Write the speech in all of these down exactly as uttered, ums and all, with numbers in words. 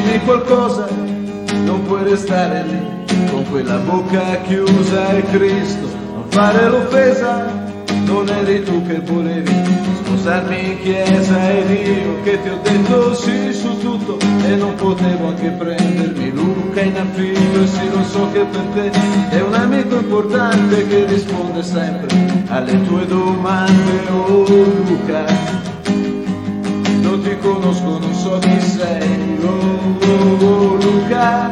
dimmi qualcosa, non puoi restare lì con quella bocca chiusa. E Cristo, non fare l'offesa, non eri tu che volevi sposarmi in chiesa, ed io che ti ho detto sì su tutto e non potevo anche prendermi Luca in affitto. E sì, lo so che per te è un amico importante che risponde sempre alle tue domande. Oh Luca, non ti conosco, non so chi sei. Oh, oh, oh Luca,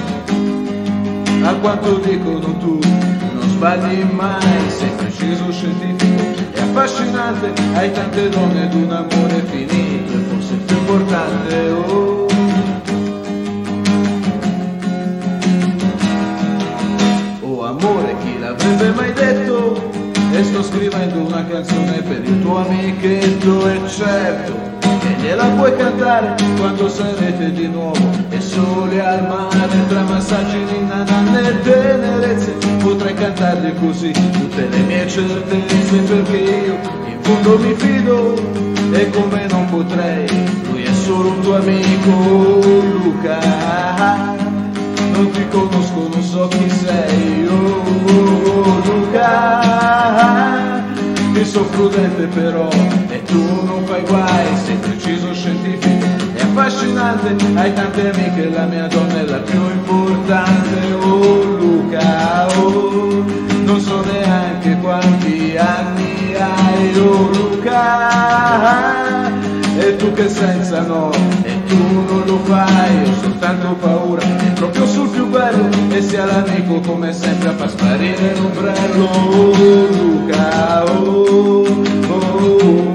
a quanto dicono tu non sbagli mai, sei preciso, scientifico e affascinante, hai tante donne ed un amore finito, e forse il più importante. Oh, oh amore, chi l'avrebbe mai detto? E sto scrivendo una canzone per il tuo amichetto, e certo che gliela puoi cantare quando sarete di nuovo e soli al mare, tra massaggi di nananne e tenerezze. Potrai cantargli così tutte le mie certezze, perché io in fondo mi fido e con me non potrei, lui è solo un tuo amico. Oh, Luca, non ti conosco, non so chi sei. Oh, oh, oh Luca, ti so prudente però e tu non fai guai, sei preciso, scientifico e affascinante, hai tante amiche, la mia donna è la più importante. Oh Luca, oh, non so neanche quanti anni hai. Oh Luca, e tu che senza no, e tu non lo fai, ho soltanto paura, è proprio sul più bello, e sia l'amico come sempre a far sparire l'ombrello. Oh Luca, oh, oh, oh.